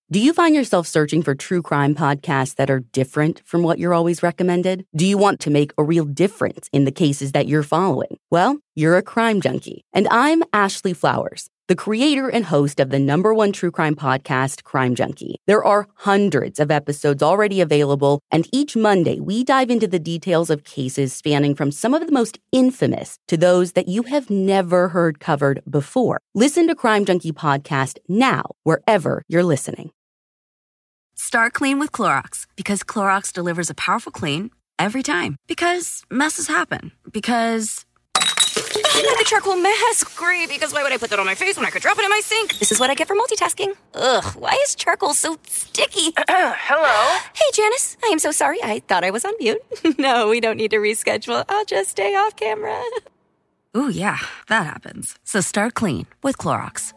Do you find yourself searching for true crime podcasts that are different from what you're always recommended? Do you want to make a real difference in the cases that you're following? Well, you're a crime junkie. And I'm Ashley Flowers, the creator and host of the #1 true crime podcast, Crime Junkie. There are hundreds of episodes already available, and each Monday we dive into the details of cases spanning from some of the most infamous to those that you have never heard covered before. Listen to Crime Junkie Podcast now, wherever you're listening. Start clean with Clorox, because Clorox delivers a powerful clean every time. Because messes happen. Because the charcoal mask, great, because why would I put that on my face when I could drop it in my sink? This is what I get for multitasking. Ugh, why is charcoal so sticky? Hello? Hey, Janice, I am so sorry. I thought I was on mute. No, we don't need to reschedule. I'll just stay off camera. Ooh, yeah, that happens. So start clean with Clorox.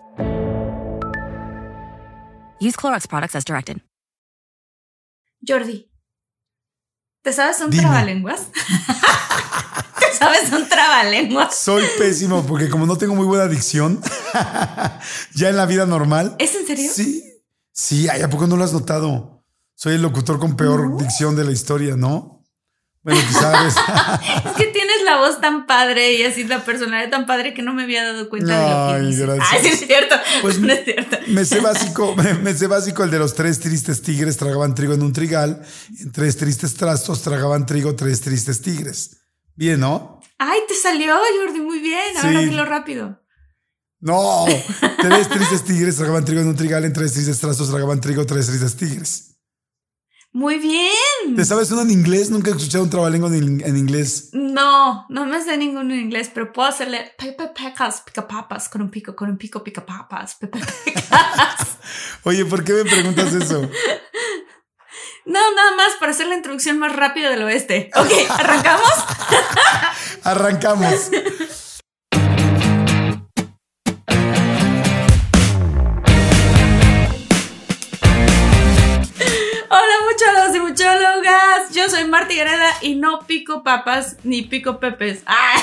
Use Clorox products as directed. Jordi, ¿te sabes un trabalenguas? ¿Te sabes un trabalenguas? Soy pésimo porque como no tengo muy buena dicción, ya en la vida normal. ¿Es en serio? Sí, ay, ¿a poco no lo has notado? Soy el locutor con peor dicción de la historia, ¿no? Bueno, quizás. Es que tienes la voz tan padre y así la personalidad tan padre que no me había dado cuenta de lo que dices. Gracias. Ay, sí, es cierto. Pues no es cierto. Me sé básico el de los 3 tristes tigres tragaban trigo en un trigal. En 3 tristes trastos tragaban trigo 3 tristes tigres. Bien, ¿no? Ay, te salió, Jordi, muy bien. Ahora dilo rápido. No, 3 tristes tigres tragaban trigo en un trigal. En 3 tristes trastos tragaban trigo 3 tristes tigres. Muy bien. ¿Te sabes uno en inglés? Nunca he escuchado un trabalengua en inglés. No me sé ninguno en inglés, pero puedo hacerle pecas, pica papas, con un pico, pica papas, pecas. Oye, ¿por qué me preguntas eso? No, nada más para hacer la introducción más rápida del oeste. Ok, ¿arrancamos? Arrancamos. Hola muchólogos y muchólogas, yo soy Marta Gareda y no pico papas ni pico pepes.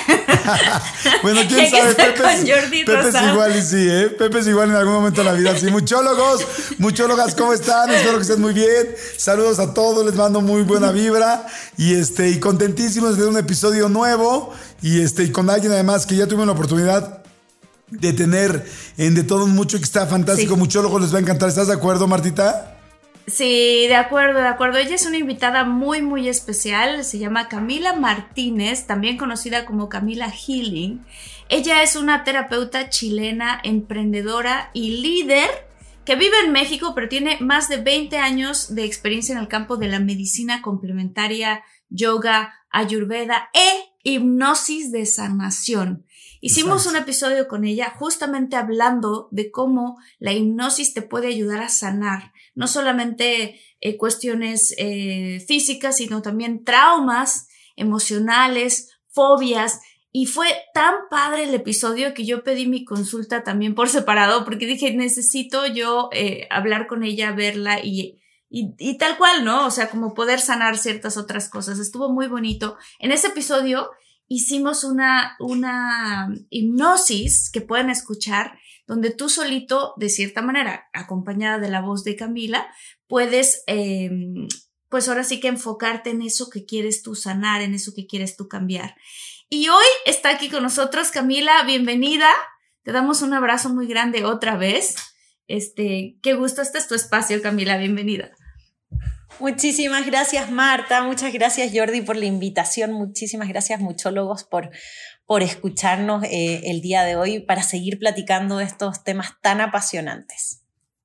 Bueno, quién sabe, Pepe es igual y sí, Pepe es igual en algún momento de la vida. Sí, muchólogos, muchólogas, ¿cómo están? Espero que estén muy bien. Saludos a todos, les mando muy buena vibra y contentísimos de un episodio nuevo y con alguien además que ya tuvimos la oportunidad de tener en De Todo Mucho, que está fantástico. Sí. Muchólogos, les va a encantar. ¿Estás de acuerdo, Martita? Sí, de acuerdo. Ella es una invitada muy, muy especial. Se llama Camila Martínez, también conocida como Camila Healing. Ella es una terapeuta chilena, emprendedora y líder que vive en México, pero tiene más de 20 años de experiencia en el campo de la medicina complementaria, yoga, ayurveda e hipnosis de sanación. Hicimos un episodio con ella justamente hablando de cómo la hipnosis te puede ayudar a sanar, no solamente cuestiones físicas, sino también traumas emocionales, fobias. Y fue tan padre el episodio que yo pedí mi consulta también por separado, porque dije, necesito yo hablar con ella, verla y tal cual, ¿no? O sea, como poder sanar ciertas otras cosas. Estuvo muy bonito. En ese episodio hicimos una hipnosis que pueden escuchar, donde tú solito, de cierta manera, acompañada de la voz de Camila, puedes, pues ahora sí que enfocarte en eso que quieres tú sanar, en eso que quieres tú cambiar. Y hoy está aquí con nosotros Camila, bienvenida. Te damos un abrazo muy grande otra vez. Qué gusto, este es tu espacio, Camila, bienvenida. Muchísimas gracias, Marta, muchas gracias, Jordi, por la invitación, muchísimas gracias, muchólogos, por escucharnos el día de hoy para seguir platicando de estos temas tan apasionantes.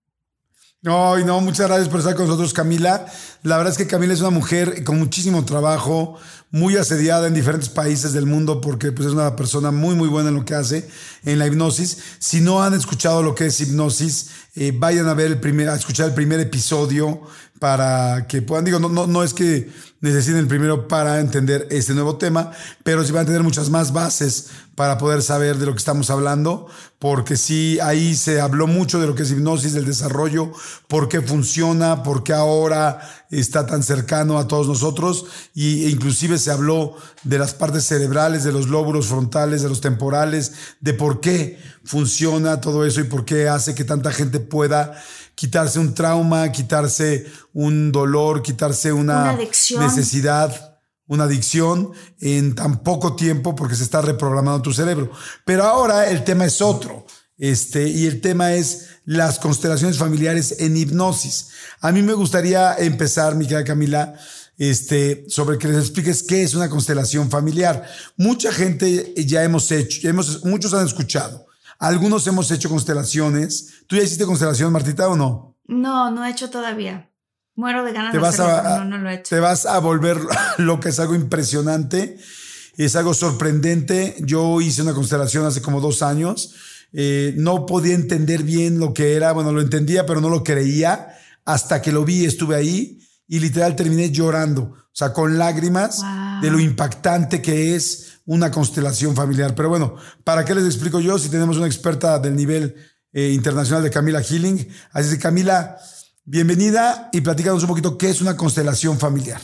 No, muchas gracias por estar con nosotros, Camila. La verdad es que Camila es una mujer con muchísimo trabajo, muy asediada en diferentes países del mundo porque pues, es una persona muy, muy buena en lo que hace en la hipnosis. Si no han escuchado lo que es hipnosis, vayan a escuchar el primer episodio para que puedan, no es que necesiten el primero para entender este nuevo tema, pero sí van a tener muchas más bases para poder saber de lo que estamos hablando, porque sí, ahí se habló mucho de lo que es hipnosis, del desarrollo, por qué funciona, por qué ahora está tan cercano a todos nosotros, e inclusive se habló de las partes cerebrales, de los lóbulos frontales, de los temporales, de por qué funciona todo eso y por qué hace que tanta gente pueda quitarse un trauma, quitarse un dolor, quitarse una necesidad, una adicción en tan poco tiempo porque se está reprogramando tu cerebro. Pero ahora el tema es otro. Y el tema es las constelaciones familiares en hipnosis. A mí me gustaría empezar, mi querida Camila, sobre que les expliques qué es una constelación familiar. Mucha gente ya hemos hecho, muchos han escuchado. Algunos hemos hecho constelaciones. ¿Tú ya hiciste constelación, Martita, o no? No, no he hecho todavía. Muero de ganas de hacerlo, pero no lo he hecho. Te vas a volver loca, es algo impresionante, es algo sorprendente. Yo hice una constelación hace como 2 años. No podía entender bien lo que era. Bueno, lo entendía, pero no lo creía. Hasta que lo vi, estuve ahí y literal terminé llorando. O sea, con lágrimas de lo impactante que es una constelación familiar. Pero bueno, ¿para qué les explico yo si tenemos una experta del nivel internacional de Camila Healing? Así que, Camila, bienvenida y platícanos un poquito qué es una constelación familiar.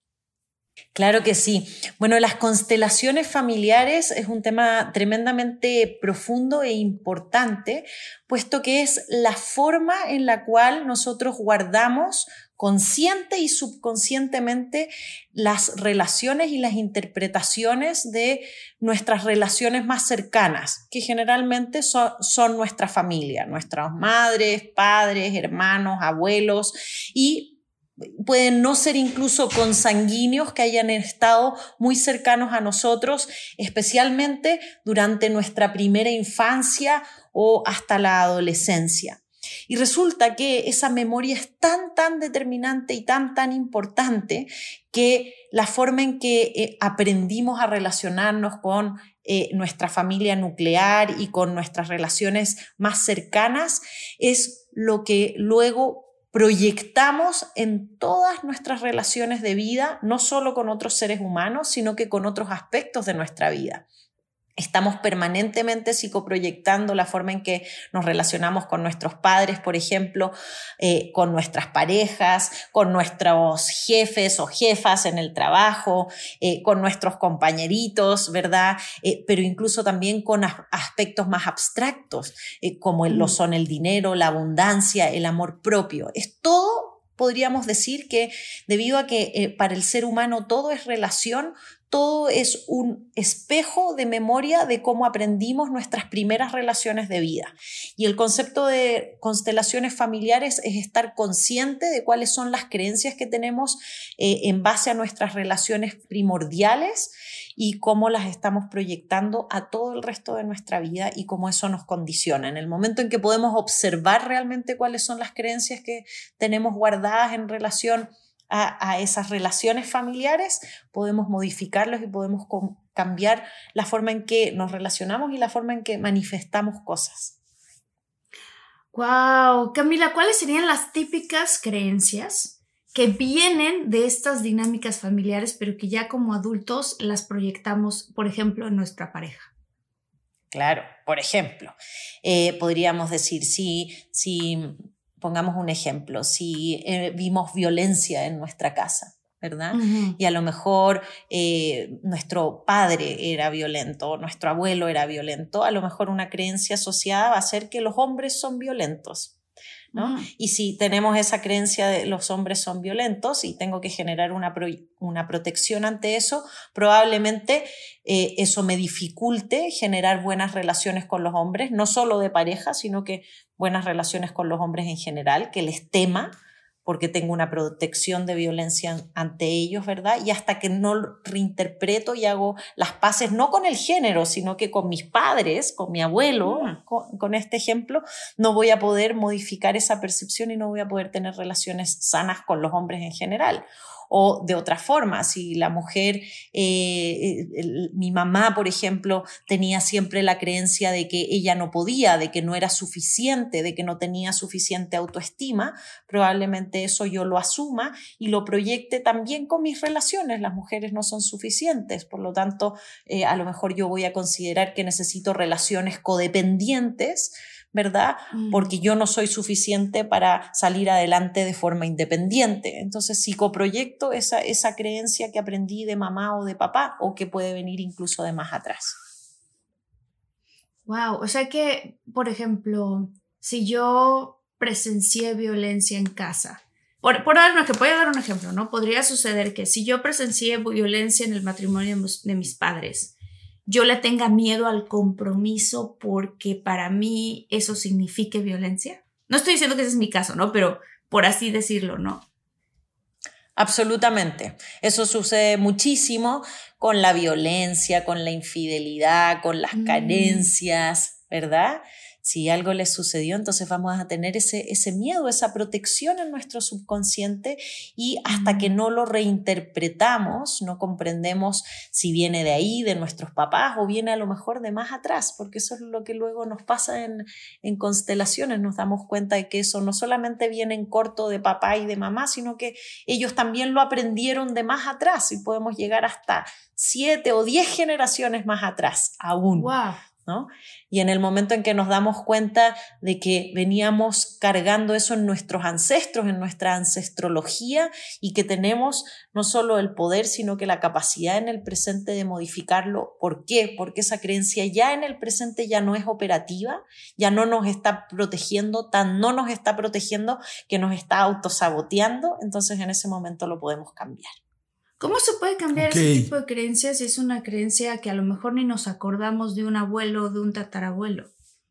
Claro que sí. Bueno, las constelaciones familiares es un tema tremendamente profundo e importante, puesto que es la forma en la cual nosotros guardamos consciente y subconscientemente las relaciones y las interpretaciones de nuestras relaciones más cercanas, que generalmente son nuestra familia, nuestras madres, padres, hermanos, abuelos, y pueden no ser incluso consanguíneos que hayan estado muy cercanos a nosotros, especialmente durante nuestra primera infancia o hasta la adolescencia. Y resulta que esa memoria es tan determinante y tan importante que la forma en que aprendimos a relacionarnos con nuestra familia nuclear y con nuestras relaciones más cercanas es lo que luego proyectamos en todas nuestras relaciones de vida, no solo con otros seres humanos, sino que con otros aspectos de nuestra vida. Estamos permanentemente psicoproyectando la forma en que nos relacionamos con nuestros padres, por ejemplo, con nuestras parejas, con nuestros jefes o jefas en el trabajo, con nuestros compañeritos, ¿verdad? Pero incluso también con aspectos más abstractos, como lo son el dinero, la abundancia, el amor propio. Es todo, podríamos decir que debido a que para el ser humano todo es relación, todo es un espejo de memoria de cómo aprendimos nuestras primeras relaciones de vida. Y el concepto de constelaciones familiares es estar consciente de cuáles son las creencias que tenemos en base a nuestras relaciones primordiales y cómo las estamos proyectando a todo el resto de nuestra vida y cómo eso nos condiciona. En el momento en que podemos observar realmente cuáles son las creencias que tenemos guardadas en relación a esas relaciones familiares, podemos modificarlos y podemos cambiar la forma en que nos relacionamos y la forma en que manifestamos cosas. Wow, Camila, ¿cuáles serían las típicas creencias que vienen de estas dinámicas familiares, pero que ya como adultos las proyectamos, por ejemplo, en nuestra pareja? Claro, por ejemplo, podríamos decir, pongamos un ejemplo, si vimos violencia en nuestra casa, ¿verdad? Uh-huh. Y a lo mejor nuestro padre era violento, nuestro abuelo era violento, a lo mejor una creencia asociada va a ser que los hombres son violentos, ¿no? Uh-huh. Y si tenemos esa creencia de los hombres son violentos y tengo que generar una protección ante eso, probablemente eso me dificulte generar buenas relaciones con los hombres, no solo de pareja, sino que buenas relaciones con los hombres en general, que les tema porque tengo una protección de violencia ante ellos, ¿verdad? Y hasta que no reinterpreto y hago las paces, no con el género, sino que con mis padres, con mi abuelo, con este ejemplo, no voy a poder modificar esa percepción y no voy a poder tener relaciones sanas con los hombres en general. O de otra forma, si la mujer, mi mamá, por ejemplo, tenía siempre la creencia de que ella no podía, de que no era suficiente, de que no tenía suficiente autoestima, probablemente eso yo lo asuma y lo proyecte también con mis relaciones. Las mujeres no son suficientes, por lo tanto, a lo mejor yo voy a considerar que necesito relaciones codependientes, ¿verdad? Porque yo no soy suficiente para salir adelante de forma independiente. Entonces psicoproyecto esa creencia que aprendí de mamá o de papá o que puede venir incluso de más atrás. Wow, o sea que, por ejemplo, si yo presencié violencia en casa. Voy a dar un ejemplo, ¿no? Podría suceder que si yo presencié violencia en el matrimonio de mis padres, yo le tenga miedo al compromiso porque para mí eso signifique violencia. No estoy diciendo que ese es mi caso, ¿no? Pero por así decirlo, ¿no? Absolutamente. Eso sucede muchísimo con la violencia, con la infidelidad, con las carencias, ¿verdad? Si algo les sucedió, entonces vamos a tener ese miedo, esa protección en nuestro subconsciente, y hasta que no lo reinterpretamos, no comprendemos si viene de ahí, de nuestros papás, o viene a lo mejor de más atrás, porque eso es lo que luego nos pasa en constelaciones. Nos damos cuenta de que eso no solamente viene en corto de papá y de mamá, sino que ellos también lo aprendieron de más atrás, y podemos llegar hasta 7 o 10 generaciones más atrás aún. ¡Wow! ¿No? Y en el momento en que nos damos cuenta de que veníamos cargando eso en nuestros ancestros, en nuestra ancestrología, y que tenemos no solo el poder, sino que la capacidad en el presente de modificarlo. ¿Por qué? Porque esa creencia ya en el presente ya no es operativa, ya no nos está protegiendo, no nos está protegiendo, que nos está autosaboteando. Entonces en ese momento lo podemos cambiar. ¿Cómo se puede cambiar ese tipo de creencias si es una creencia que a lo mejor ni nos acordamos de un abuelo o de un tatarabuelo?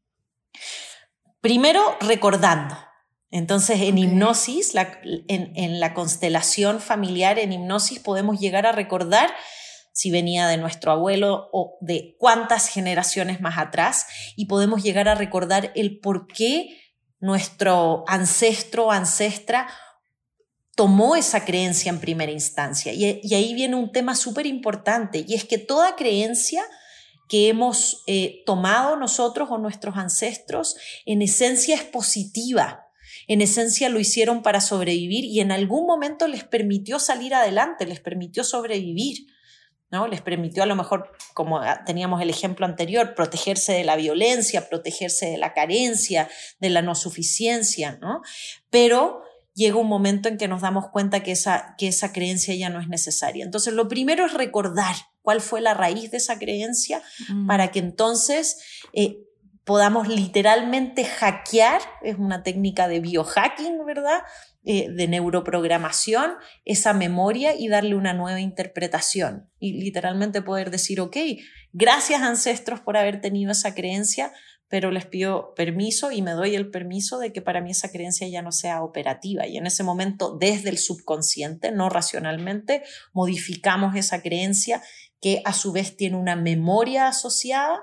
Primero, recordando. Entonces, en hipnosis, en la constelación familiar, en hipnosis podemos llegar a recordar si venía de nuestro abuelo o de cuántas generaciones más atrás, y podemos llegar a recordar el por qué nuestro ancestro o ancestra tomó esa creencia en primera instancia. Y ahí viene un tema súper importante, y es que toda creencia que hemos tomado nosotros o nuestros ancestros, en esencia es positiva, en esencia lo hicieron para sobrevivir, y en algún momento les permitió salir adelante, les permitió sobrevivir, ¿no? Les permitió, a lo mejor, como teníamos el ejemplo anterior, protegerse de la violencia, protegerse de la carencia, de la no suficiencia, ¿no? Pero llega un momento en que nos damos cuenta que esa creencia ya no es necesaria. Entonces, lo primero es recordar cuál fue la raíz de esa creencia, para que entonces podamos literalmente hackear, es una técnica de biohacking, ¿verdad?, de neuroprogramación, esa memoria, y darle una nueva interpretación. Y literalmente poder decir, ok, gracias ancestros por haber tenido esa creencia, pero les pido permiso y me doy el permiso de que para mí esa creencia ya no sea operativa. Y en ese momento, desde el subconsciente, no racionalmente, modificamos esa creencia, que a su vez tiene una memoria asociada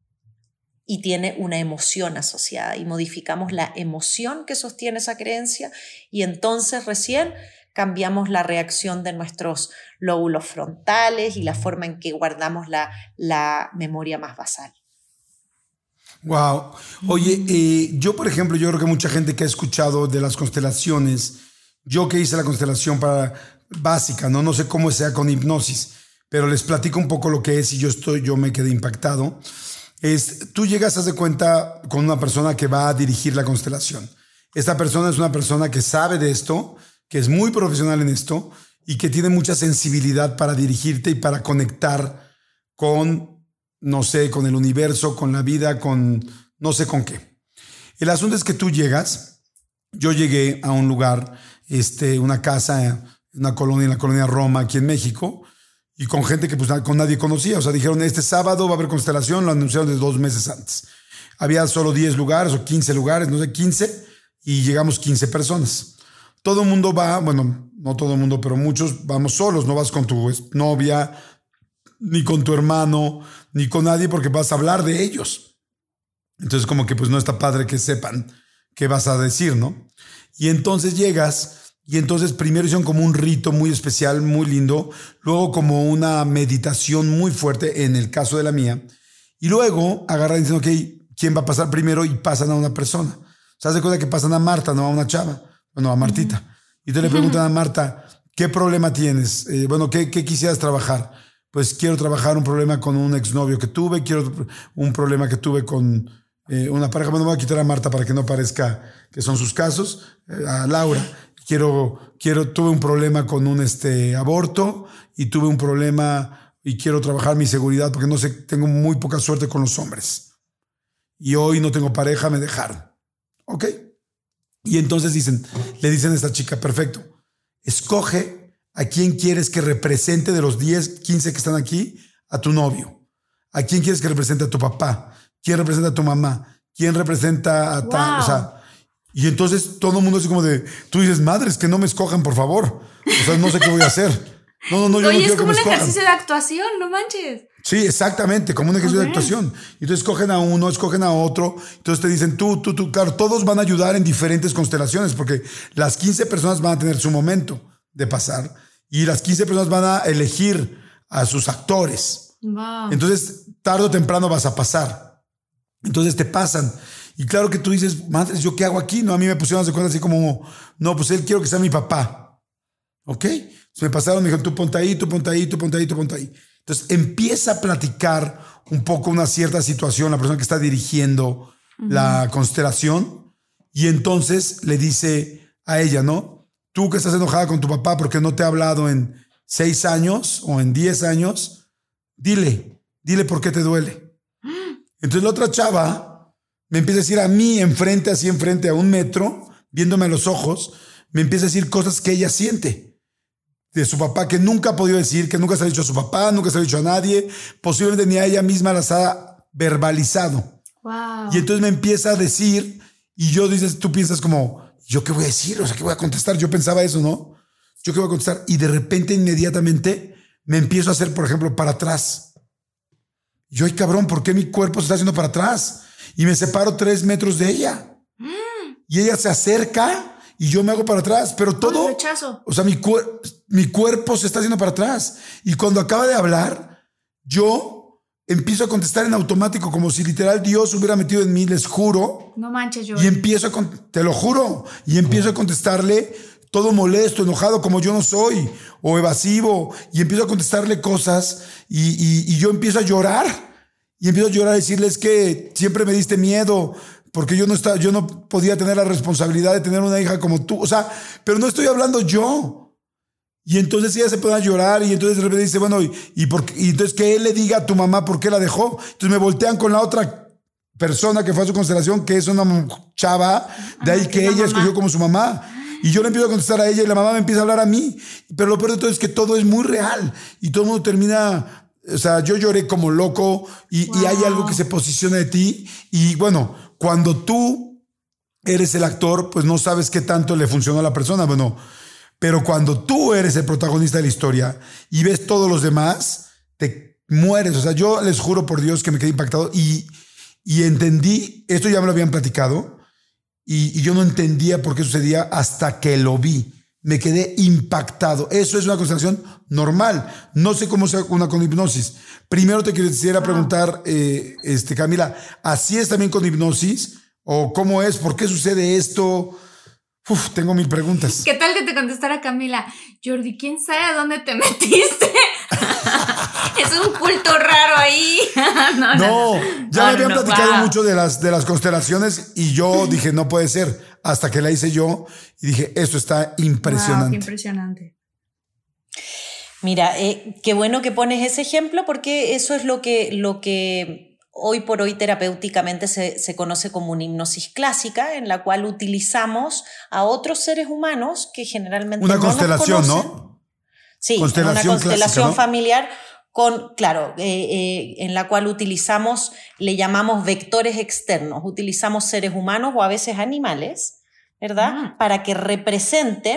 y tiene una emoción asociada. Y modificamos la emoción que sostiene esa creencia, y entonces recién cambiamos la reacción de nuestros lóbulos frontales y la forma en que guardamos la memoria más basal. Wow. Oye, yo, por ejemplo, yo creo que mucha gente que ha escuchado de las constelaciones, yo que hice la constelación básica, no sé cómo sea con hipnosis, pero les platico un poco lo que es, y yo me quedé impactado. Tú llegas, haz de cuenta, con una persona que va a dirigir la constelación. Esta persona es una persona que sabe de esto, que es muy profesional en esto, y que tiene mucha sensibilidad para dirigirte y para conectar con, no sé, con el universo, con la vida, con no sé con qué. El asunto es que tú llegas, yo llegué a un lugar, una casa, una colonia, en la colonia Roma, aquí en México, y con gente que pues con nadie conocía. O sea, dijeron, este sábado va a haber constelación, lo anunciaron desde 2 meses antes. Había solo 10 lugares o 15 lugares, no sé, 15, y llegamos 15 personas. Todo el mundo va, bueno, no todo el mundo, pero muchos vamos solos, no vas con tu novia, ni con tu hermano, ni con nadie, porque vas a hablar de ellos. Entonces como que pues no está padre que sepan qué vas a decir, ¿no? Y entonces llegas, y entonces primero hicieron como un rito muy especial, muy lindo, luego como una meditación muy fuerte en el caso de la mía, y luego agarran y dicen, ok, ¿quién va a pasar primero? Y pasan a una persona. ¿Se das cuenta que pasan a Marta, no a una chava? Bueno, a Martita. Y entonces le preguntan a Marta, ¿qué problema tienes? ¿Qué quisieras trabajar? Pues quiero trabajar un problema con un exnovio que tuve, quiero un problema que tuve con una pareja. Bueno, voy a quitar a Marta para que no parezca que son sus casos. A Laura, tuve un problema con un aborto, y tuve un problema y quiero trabajar mi seguridad porque no sé, tengo muy poca suerte con los hombres. Y hoy no tengo pareja, me dejaron. Ok. Y entonces le dicen a esta chica, perfecto, escoge a quién quieres que represente de los 10, 15 que están aquí, a tu novio. ¿A quién quieres que represente a tu papá? ¿Quién representa a tu mamá? ¿Quién representa a tal? O sea, y entonces todo el mundo así como de, tú dices, madres, que no me escojan, por favor. O sea, no sé qué voy a hacer. No, yo no quiero que me escojan. Oye, es como un ejercicio de actuación, no manches. Sí, exactamente, como un ejercicio de actuación. Entonces escogen a uno, escogen a otro. Entonces te dicen tú. Claro, todos van a ayudar en diferentes constelaciones porque las 15 personas van a tener su momento de pasar y las 15 personas van a elegir a sus actores. Wow. Entonces, tarde o temprano vas a pasar. Entonces te pasan. Y claro que tú dices, madre, ¿yo qué hago aquí? No, a mí me pusieron de cuenta así como, no, pues él quiero que sea mi papá. ¿Ok? Entonces me pasaron, me dijeron, tú ponte ahí, tú ponte ahí, tú ponte ahí, tú ponte ahí. Entonces empieza a platicar un poco una cierta situación, la persona que está dirigiendo la constelación, y entonces le dice a ella, ¿no? Tú que estás enojada con tu papá porque no te ha hablado en 6 años o en 10 años, dile por qué te duele. Entonces la otra chava me empieza a decir a mí así enfrente a 1 metro, viéndome a los ojos, me empieza a decir cosas que ella siente de su papá, que nunca ha podido decir, que nunca se ha dicho a su papá, nunca se ha dicho a nadie, posiblemente ni a ella misma las ha verbalizado. Wow. Y entonces me empieza a decir, y tú piensas como, ¿yo qué voy a decir? O sea, ¿qué voy a contestar? Yo pensaba eso, ¿no? ¿Yo qué voy a contestar? Y de repente, inmediatamente, me empiezo a hacer, por ejemplo, para atrás. Yo, ay, cabrón, ¿por qué mi cuerpo se está haciendo para atrás? Y me separo 3 metros de ella. Y ella se acerca y yo me hago para atrás, pero todo, rechazo. o sea, mi cuerpo se está haciendo para atrás. Y cuando acaba de hablar, yo empiezo a contestar en automático, como si literal Dios hubiera metido en mí, les juro. No manches, yo. Y empiezo te lo juro, y empiezo a contestarle todo molesto, enojado, como yo no soy, o evasivo, y empiezo a contestarle cosas, y yo empiezo a llorar, y decirles que siempre me diste miedo, porque yo no podía tener la responsabilidad de tener una hija como tú. O sea, pero no estoy hablando yo. Y entonces ella se pone a llorar y entonces de repente dice, bueno, y entonces que él le diga a tu mamá por qué la dejó. Entonces me voltean con la otra persona que fue a su constelación, que es una chava, de ahí que ella escogió como su mamá. Y yo le empiezo a contestar a ella y la mamá me empieza a hablar a mí. Pero lo peor de todo es que todo es muy real y todo el mundo termina... O sea, yo lloré como loco y hay algo que se posiciona de ti. Y bueno, cuando tú eres el actor, pues no sabes qué tanto le funcionó a la persona. Bueno, pero cuando tú eres el protagonista de la historia y ves todos los demás, te mueres. O sea, yo les juro por Dios que me quedé impactado y entendí, esto ya me lo habían platicado y yo no entendía por qué sucedía hasta que lo vi. Me quedé impactado. Eso es una constelación normal. No sé cómo sea una con hipnosis. Primero te quisiera preguntar, Camila, ¿así es también con hipnosis? ¿O cómo es? ¿Por qué sucede esto? Tengo 1000 preguntas. ¿Qué tal que te contestara Camila? Jordi, ¿quién sabe a dónde te metiste? Es un culto raro ahí. No, ya me habían platicado mucho de las constelaciones y yo dije, no puede ser. Hasta que la hice yo y dije, esto está impresionante. Wow, qué impresionante. Mira, qué bueno que pones ese ejemplo porque eso es lo que hoy por hoy terapéuticamente se conoce como una hipnosis clásica, en la cual utilizamos a otros seres humanos que generalmente una no constelación, nos conocen. ¿no? Sí, una constelación clásica, ¿no? Familiar en la cual le llamamos vectores externos, utilizamos seres humanos o a veces animales, ¿verdad? Para que representen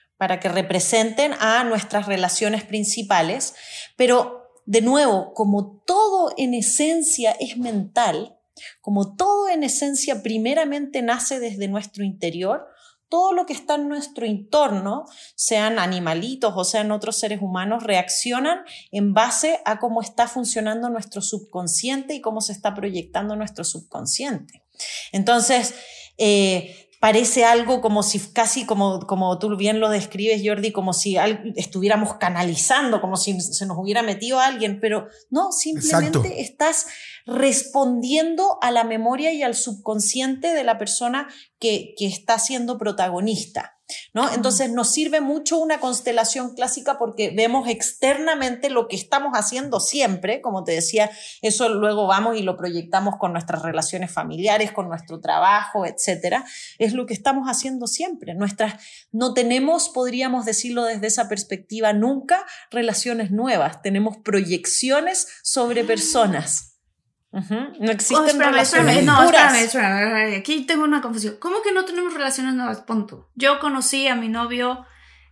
a nuestras relaciones principales, pero de nuevo, como todo en esencia es mental, como todo en esencia primeramente nace desde nuestro interior, todo lo que está en nuestro entorno, sean animalitos o sean otros seres humanos, reaccionan en base a cómo está funcionando nuestro subconsciente y cómo se está proyectando nuestro subconsciente. Entonces, parece algo como si casi como tú bien lo describes, Jordi, como si estuviéramos canalizando, como si se nos hubiera metido alguien, pero no, simplemente estás respondiendo a la memoria y al subconsciente de la persona que está siendo protagonista. ¿no? Entonces nos sirve mucho una constelación clásica porque vemos externamente lo que estamos haciendo siempre, como te decía, eso luego vamos y lo proyectamos con nuestras relaciones familiares, con nuestro trabajo, etcétera, es lo que estamos haciendo siempre. No tenemos, podríamos decirlo desde esa perspectiva, nunca relaciones nuevas, tenemos proyecciones sobre personas. No existen relaciones puras. Espérame. Aquí tengo una confusión. ¿Cómo que no tenemos relaciones nuevas? Punto. Yo conocí a mi novio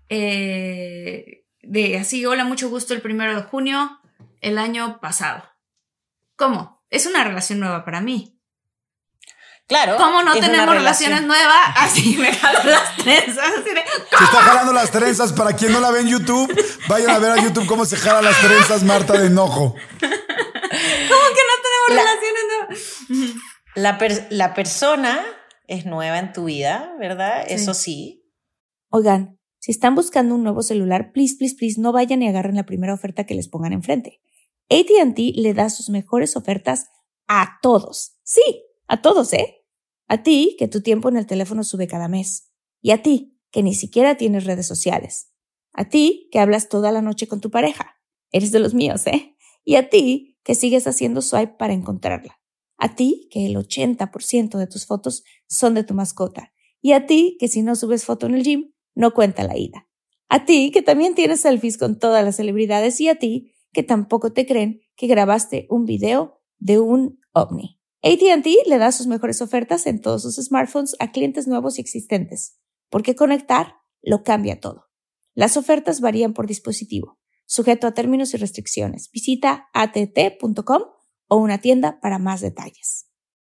de así, hola, mucho gusto, el 1 de junio el año pasado. ¿Cómo? Es una relación nueva para mí. Claro. ¿Cómo no tenemos relaciones nuevas? Así me jalo las trenzas. Así de, se está jalando las trenzas. Para quien no la ve en YouTube, vayan a ver a YouTube cómo se jala las trenzas Marta de enojo. ¿Cómo que no tenemos relaciones nuevas? La persona es nueva en tu vida, ¿verdad? Sí. Eso sí. Oigan, si están buscando un nuevo celular, please, no vayan y agarren la primera oferta que les pongan enfrente. AT&T le da sus mejores ofertas a todos. Sí, a todos, ¿eh? A ti, que tu tiempo en el teléfono sube cada mes. Y a ti, que ni siquiera tienes redes sociales. A ti, que hablas toda la noche con tu pareja. Eres de los míos, ¿eh? Y a ti, que sigues haciendo swipe para encontrarla. A ti, que el 80% de tus fotos son de tu mascota. Y a ti, que si no subes foto en el gym, no cuenta la ida. A ti, que también tienes selfies con todas las celebridades. Y a ti, que tampoco te creen que grabaste un video de un ovni. AT&T le da sus mejores ofertas en todos sus smartphones a clientes nuevos y existentes. Porque conectar lo cambia todo. Las ofertas varían por dispositivo, sujeto a términos y restricciones. Visita att.com o una tienda para más detalles.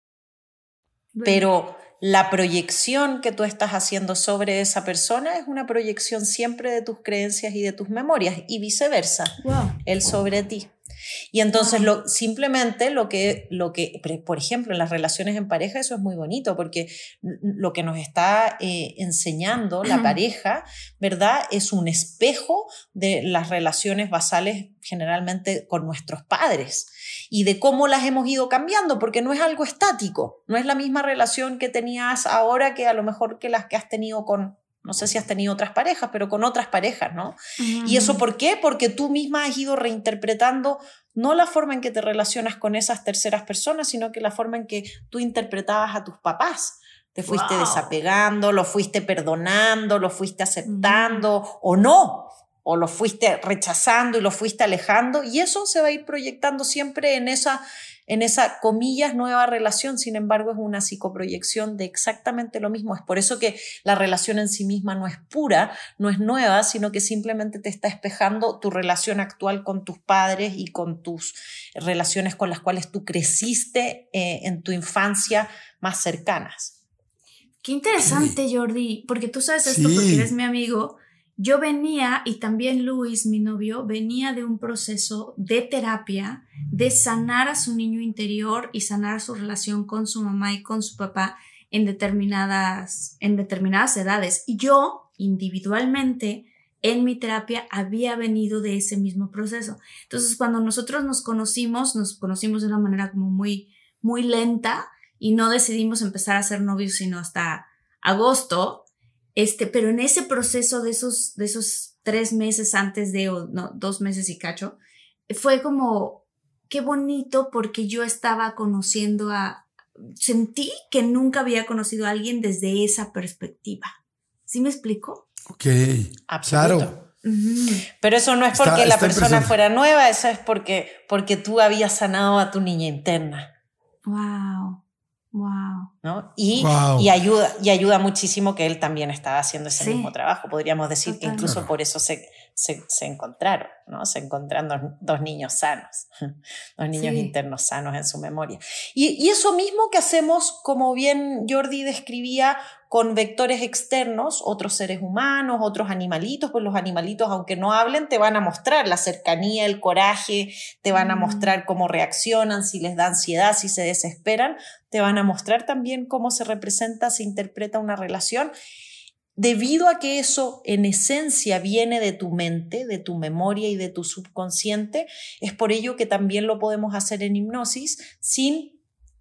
Pero la proyección que tú estás haciendo sobre esa persona es una proyección siempre de tus creencias y de tus memorias y viceversa, él sobre ti. Y entonces simplemente lo que, por ejemplo, en las relaciones en pareja, eso es muy bonito porque lo que nos está enseñando la pareja, ¿verdad? Es un espejo de las relaciones basales generalmente con nuestros padres y de cómo las hemos ido cambiando, porque no es algo estático, no es la misma relación que tenías ahora que a lo mejor que las que has tenido con, no sé si has tenido otras parejas, pero con otras parejas, ¿no? Uh-huh. ¿Y eso por qué? Porque tú misma has ido reinterpretando no la forma en que te relacionas con esas terceras personas, sino que la forma en que tú interpretabas a tus papás. Te fuiste desapegando, lo fuiste perdonando, lo fuiste aceptando o no, o lo fuiste rechazando y lo fuiste alejando, y eso se va a ir proyectando siempre en esa comillas nueva relación. Sin embargo, es una psicoproyección de exactamente lo mismo. Es por eso que la relación en sí misma no es pura, no es nueva, sino que simplemente te está espejando tu relación actual con tus padres y con tus relaciones con las cuales tú creciste en tu infancia más cercanas. Qué interesante, Jordi, porque tú sabes esto porque eres mi amigo. Yo venía, y también Luis, mi novio, venía de un proceso de terapia de sanar a su niño interior y sanar su relación con su mamá y con su papá en determinadas edades. Y yo, individualmente, en mi terapia, había venido de ese mismo proceso. Entonces, cuando nosotros nos conocimos de una manera como muy, muy lenta y no decidimos empezar a ser novios sino hasta agosto. Pero en ese proceso de esos 3 meses antes 2 meses y cacho, fue como, qué bonito porque yo estaba sentí que nunca había conocido a alguien desde esa perspectiva. ¿Sí me explico? Ok, claro. Pero eso no es porque la persona fuera nueva, eso es porque tú habías sanado a tu niña interna. Wow. ¿No? Y ayuda muchísimo que él también estaba haciendo ese mismo trabajo. Podríamos decir que incluso por eso se encontraron, ¿no? Se encontraron dos niños sanos, dos niños internos sanos en su memoria. Y eso mismo que hacemos, como bien Jordi describía, con vectores externos, otros seres humanos, otros animalitos, pues los animalitos, aunque no hablen, te van a mostrar la cercanía, el coraje, te van a mostrar cómo reaccionan, si les da ansiedad, si se desesperan, te van a mostrar también cómo se representa, se interpreta una relación. Debido a que eso en esencia viene de tu mente, de tu memoria y de tu subconsciente, es por ello que también lo podemos hacer en hipnosis sin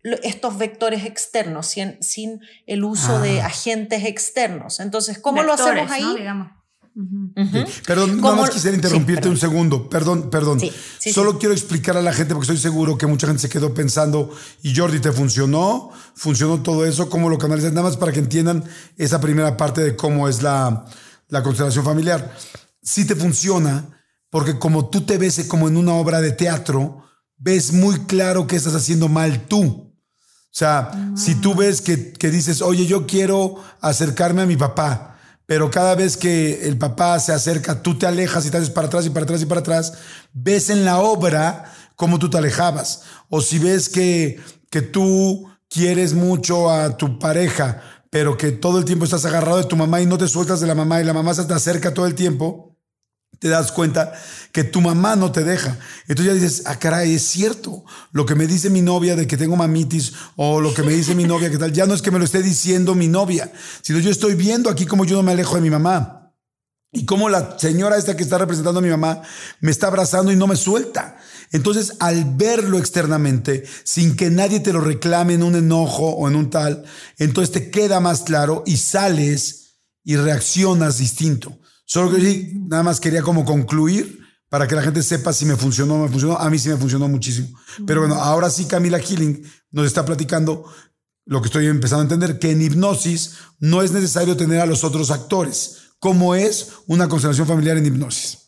estos vectores externos, sin el uso de agentes externos. Entonces, ¿cómo vectores, lo hacemos ahí? ¿no? Digamos. Sí. Perdón, nada más quisiera interrumpirte un segundo. Perdón. Sí, Solo quiero explicar a la gente, porque estoy seguro que mucha gente se quedó pensando, y Jordi, ¿te funcionó? ¿Funcionó todo eso? ¿Cómo lo canalizas? Nada más para que entiendan esa primera parte de cómo es la constelación familiar. Sí te funciona, porque como tú te ves como en una obra de teatro, ves muy claro que estás haciendo mal tú. O sea, si tú ves que dices, oye, yo quiero acercarme a mi papá, pero cada vez que el papá se acerca, tú te alejas y te haces para atrás y para atrás y para atrás, ves en la obra cómo tú te alejabas. O si ves que tú quieres mucho a tu pareja, pero que todo el tiempo estás agarrado de tu mamá y no te sueltas de la mamá y la mamá se te acerca todo el tiempo, te das cuenta que tu mamá no te deja. Entonces ya dices, caray, es cierto. Lo que me dice mi novia de que tengo mamitis, o lo que me dice mi novia que tal, ya no es que me lo esté diciendo mi novia, sino yo estoy viendo aquí cómo yo no me alejo de mi mamá. Y cómo la señora esta que está representando a mi mamá me está abrazando y no me suelta. Entonces, al verlo externamente, sin que nadie te lo reclame en un enojo o en un tal, entonces te queda más claro y sales y reaccionas distinto. Solo que sí, nada más quería como concluir para que la gente sepa si me funcionó o no me funcionó. A mí sí me funcionó muchísimo. Pero bueno, ahora sí Camila Healing nos está platicando lo que estoy empezando a entender, que en hipnosis no es necesario tener a los otros actores. ¿Cómo es una constelación familiar en hipnosis?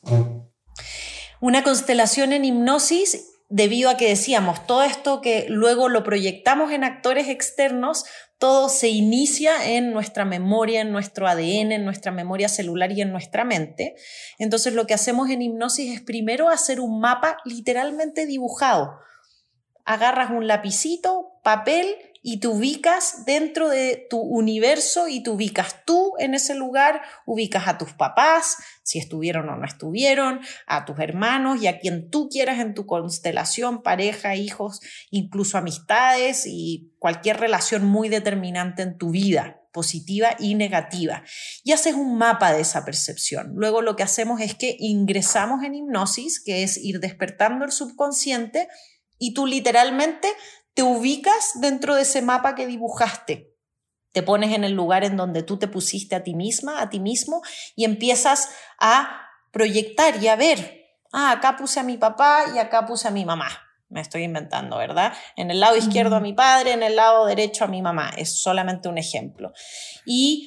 Una constelación en hipnosis, debido a que decíamos, todo esto que luego lo proyectamos en actores externos, todo se inicia en nuestra memoria, en nuestro ADN, en nuestra memoria celular y en nuestra mente. Entonces lo que hacemos en hipnosis es primero hacer un mapa literalmente dibujado. Agarras un lapicito, papel y te ubicas dentro de tu universo y te ubicas tú en ese lugar, ubicas a tus papás, si estuvieron o no estuvieron, a tus hermanos y a quien tú quieras en tu constelación, pareja, hijos, incluso amistades y cualquier relación muy determinante en tu vida, positiva y negativa. Y haces un mapa de esa percepción. Luego lo que hacemos es que ingresamos en hipnosis, que es ir despertando el subconsciente, y tú literalmente te ubicas dentro de ese mapa que dibujaste. Te pones en el lugar en donde tú te pusiste a ti misma, a ti mismo, y empiezas a proyectar y a ver, acá puse a mi papá y acá puse a mi mamá. Me estoy inventando, ¿verdad? En el lado izquierdo a mi padre, en el lado derecho a mi mamá. Es solamente un ejemplo. Y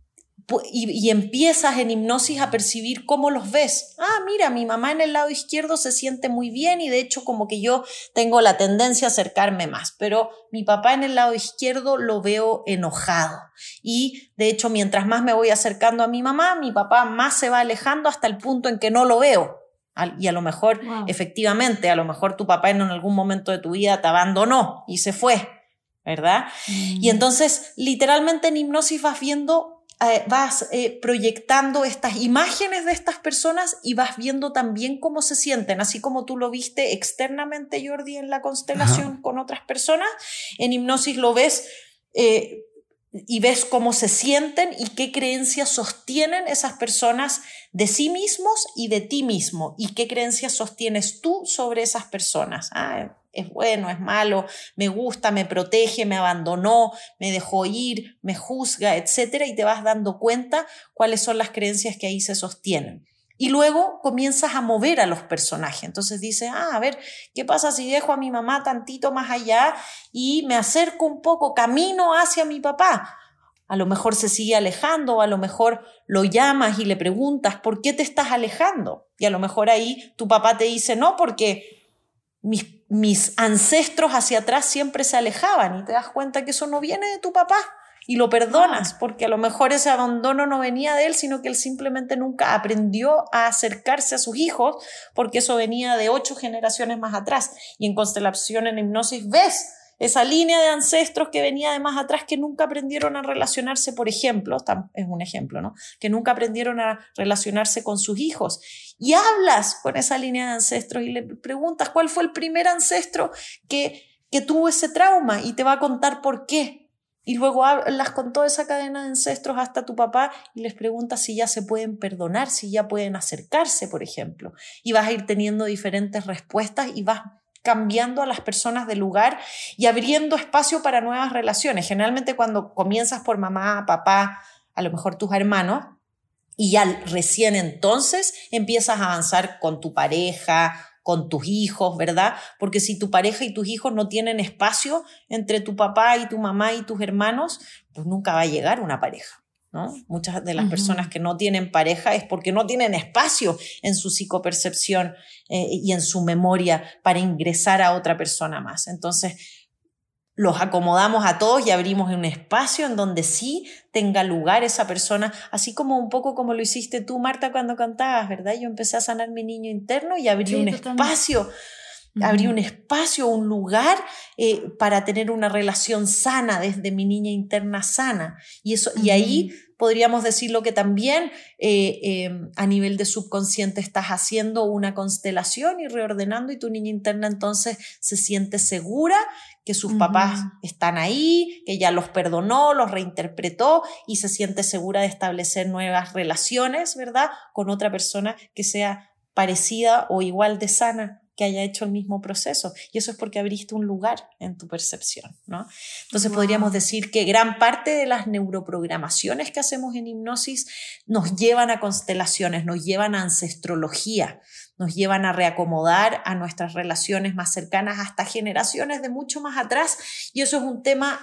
empiezas en hipnosis a percibir cómo los ves. Mira, mi mamá en el lado izquierdo se siente muy bien y de hecho como que yo tengo la tendencia a acercarme más, pero mi papá en el lado izquierdo lo veo enojado y de hecho mientras más me voy acercando a mi mamá, mi papá más se va alejando hasta el punto en que no lo veo. Y a lo mejor, efectivamente, a lo mejor tu papá en algún momento de tu vida te abandonó y se fue, ¿verdad? Y entonces literalmente en hipnosis vas viendo, vas proyectando estas imágenes de estas personas y vas viendo también cómo se sienten, así como tú lo viste externamente, Jordi, en la constelación con otras personas, en hipnosis lo ves y ves cómo se sienten y qué creencias sostienen esas personas de sí mismos y de ti mismo, y qué creencias sostienes tú sobre esas personas. Es bueno, es malo, me gusta, me protege, me abandonó, me dejó ir, me juzga, etcétera, y te vas dando cuenta cuáles son las creencias que ahí se sostienen. Y luego comienzas a mover a los personajes. Entonces dices, a ver, ¿qué pasa si dejo a mi mamá tantito más allá y me acerco un poco, camino hacia mi papá? A lo mejor se sigue alejando, o a lo mejor lo llamas y le preguntas, ¿por qué te estás alejando? Y a lo mejor ahí tu papá te dice, no, porque mis ancestros hacia atrás siempre se alejaban, y te das cuenta que eso no viene de tu papá y lo perdonas porque a lo mejor ese abandono no venía de él, sino que él simplemente nunca aprendió a acercarse a sus hijos porque eso venía de 8 generaciones más atrás. Y en constelación, en hipnosis, ves esa línea de ancestros que venía de más atrás, que nunca aprendieron a relacionarse, por ejemplo, es un ejemplo, ¿no? Que nunca aprendieron a relacionarse con sus hijos. Y hablas con esa línea de ancestros y le preguntas cuál fue el primer ancestro que tuvo ese trauma, y te va a contar por qué. Y luego hablas con toda esa cadena de ancestros hasta tu papá y les preguntas si ya se pueden perdonar, si ya pueden acercarse, por ejemplo. Y vas a ir teniendo diferentes respuestas y vas cambiando a las personas del lugar y abriendo espacio para nuevas relaciones. Generalmente cuando comienzas por mamá, papá, a lo mejor tus hermanos, y ya recién entonces empiezas a avanzar con tu pareja, con tus hijos, ¿verdad? Porque si tu pareja y tus hijos no tienen espacio entre tu papá y tu mamá y tus hermanos, pues nunca va a llegar una pareja, ¿no? Muchas de las personas que no tienen pareja es porque no tienen espacio en su psicopercepción y en su memoria para ingresar a otra persona más. Entonces, los acomodamos a todos y abrimos un espacio en donde sí tenga lugar esa persona, así como un poco como lo hiciste tú, Marta, cuando cantabas, ¿verdad? Yo empecé a sanar mi niño interno y abrí un espacio. Abrí un espacio, un lugar para tener una relación sana desde mi niña interna sana. Y, eso, y ahí podríamos decir lo que también a nivel de subconsciente estás haciendo una constelación y reordenando, y tu niña interna entonces se siente segura que sus papás están ahí, que ya los perdonó, los reinterpretó y se siente segura de establecer nuevas relaciones, ¿verdad? Con otra persona que sea parecida o igual de sana, que haya hecho el mismo proceso. Y eso es porque abriste un lugar en tu percepción, ¿no? Entonces podríamos decir que gran parte de las neuroprogramaciones que hacemos en hipnosis nos llevan a constelaciones, nos llevan a ancestrología, nos llevan a reacomodar a nuestras relaciones más cercanas hasta generaciones de mucho más atrás. Y eso es un tema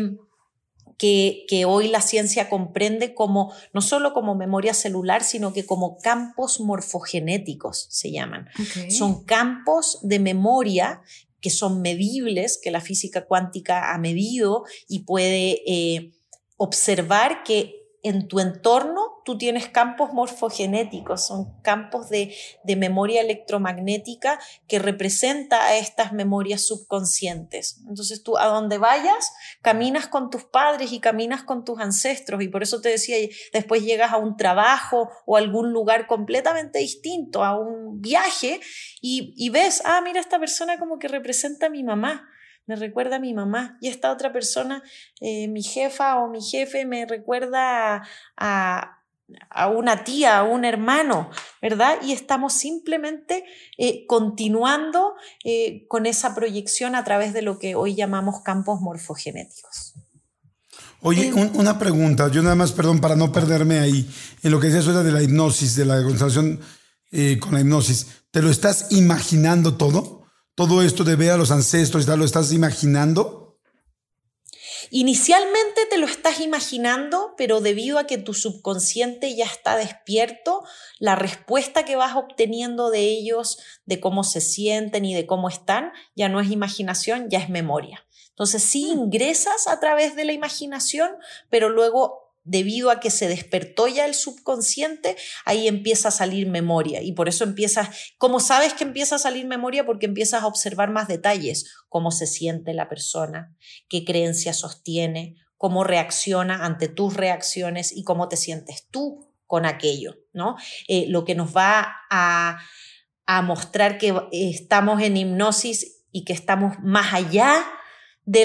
que hoy la ciencia comprende como, no solo como memoria celular, sino que como campos morfogenéticos se llaman. Okay. Son campos de memoria que son medibles, que la física cuántica ha medido y puede observar que en tu entorno tú tienes campos morfogenéticos, son campos de memoria electromagnética que representa a estas memorias subconscientes. Entonces tú a donde vayas, caminas con tus padres y caminas con tus ancestros, y por eso te decía, después llegas a un trabajo o a algún lugar completamente distinto, a un viaje, y ves, mira, esta persona como que representa a mi mamá, me recuerda a mi mamá, y esta otra persona, mi jefa o mi jefe, me recuerda a una tía, a un hermano, ¿verdad? Y estamos simplemente continuando con esa proyección a través de lo que hoy llamamos campos morfogenéticos. Oye, una pregunta, yo nada más, perdón, para no perderme ahí, en lo que decías de la hipnosis, de la constelación con la hipnosis, ¿te lo estás imaginando todo? ¿Todo esto de ver a los ancestros y tal, lo estás imaginando? Inicialmente te lo estás imaginando, pero debido a que tu subconsciente ya está despierto, la respuesta que vas obteniendo de ellos, de cómo se sienten y de cómo están, ya no es imaginación, ya es memoria. Entonces sí ingresas a través de la imaginación, pero luego, debido a que se despertó ya el subconsciente, ahí empieza a salir memoria. Y por eso empiezas, ¿cómo sabes que empieza a salir memoria? Porque empiezas a observar más detalles, cómo se siente la persona, qué creencia sostiene, cómo reacciona ante tus reacciones y cómo te sientes tú con aquello, ¿no? Lo que nos va a mostrar que estamos en hipnosis y que estamos más allá de